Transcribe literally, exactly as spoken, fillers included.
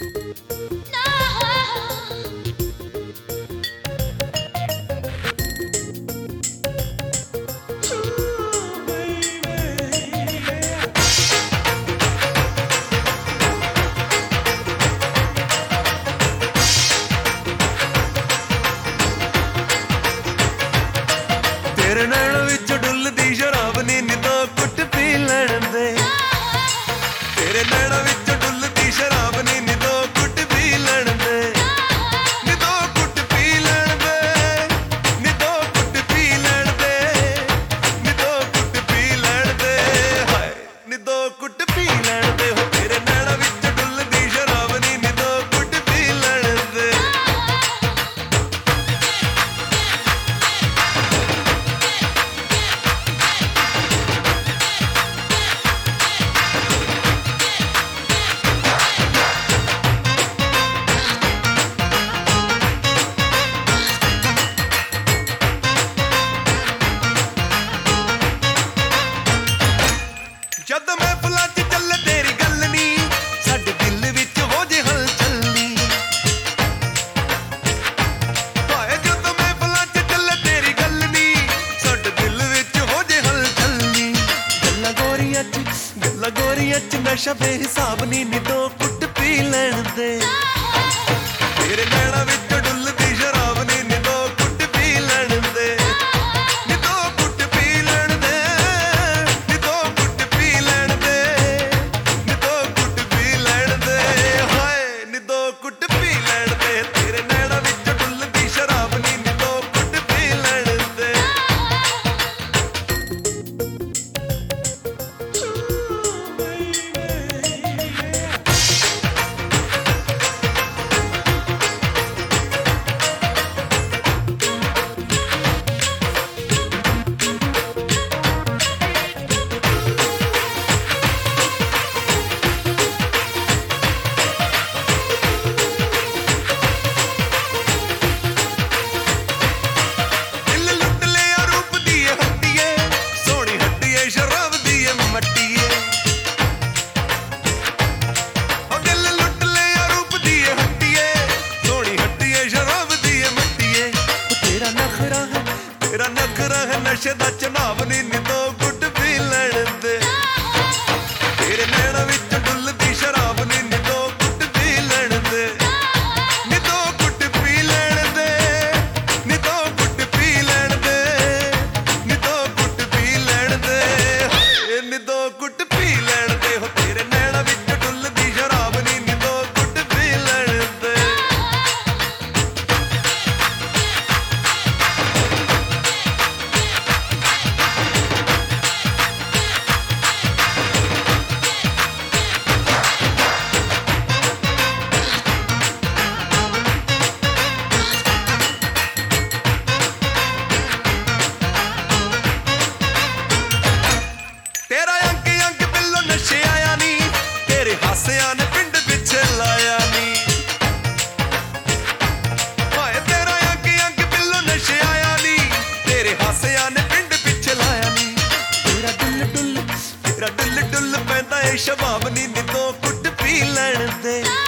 तेरे नैन विच डुलदी शराब नी निदो कुट पी लैण दे। तेरे नैन विच डुलदी शराब नी निदो कुट पी लैण दे। निदो कुट पी लैण दे, निदो कुट पी लैण दे, निदो कुट पी लैण दे, हाय निदो कुट पी लैण दे। हो तेरे नैन विच डुलदी शराब नी निदो कुट पी लैण दे। जद महफिलां च चले तेरी गल नी, साडे दिल विच हो जे हलचल नी। हाय जद महफिलां च चले तेरी गल नी, साडे दिल विच हो जे हलचल नी। गल्लां गोरियां च गल्लां गोरियां च नशा बेहिसाब नी, निदो कुट पी लैण दे। तेरे नैणां विच डुलदी शराब नी, निदो कुट पी लैण दे। निदो कुट पी लैण दे, निदो कुट पी लैण दे, निदो कुट पी लैण दे, हाय निदो कुट पी लैण दे। तेरे नैणां विच डुलदी शराब नी, निदो कुट पी लैण दे। दिल लुट लिया रूप दिए हट्टिए, सोहनी हट्टिए शराब दिए मट्टिए। ओ दिल लुट लिया रूप दिए हट्टिए, सोहनी हट्टिए शराब दिए मट्टिए। ओ तेरा नखरा है, तेरा नखरा है नशे दा चनाव नी, निदो कुट पी लैण दे। तेरे नैणां विच डुलदी शराब नी, निदो कुट पी लैण दे। निदो कुट पी लैण दे, निदो कुट पी लैण दे, निदो कुट पी लैण दे, हाय निदो कुट पी लैण दे। हो तेरे नैणां विच डुलदी शराब नी, निदो कुट पी लैण दे। तेरा अंक अंक बिल्लो नशे आया नी, तेरे हासियां ने पिंड पिछे लाया नी। हाय तेरा अंक अंक बिल्लो नशे आया नी, तेरे हासियां ने पिंड पिछे लाया नी। तेरा दिल डुल तेरा दिल डुल पैंदा ए शबाब नी, निदो कुट पी लैण दे।